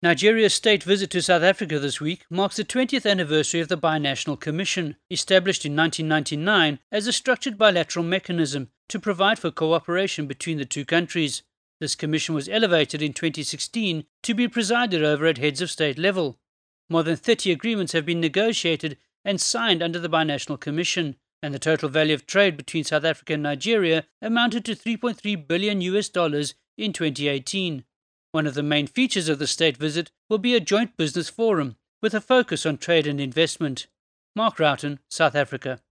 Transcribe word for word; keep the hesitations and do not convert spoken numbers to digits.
Nigeria's state visit to South Africa this week marks the twentieth anniversary of the Binational Commission, established in nineteen ninety-nine as a structured bilateral mechanism to provide for cooperation between the two countries. This commission was elevated in twenty sixteen to be presided over at heads of state level. More than thirty agreements have been negotiated and signed under the Binational Commission, and the total value of trade between South Africa and Nigeria amounted to three point three billion U S dollars in twenty eighteen. One of the main features of the state visit will be a joint business forum with a focus on trade and investment. Mark Roughton, South Africa.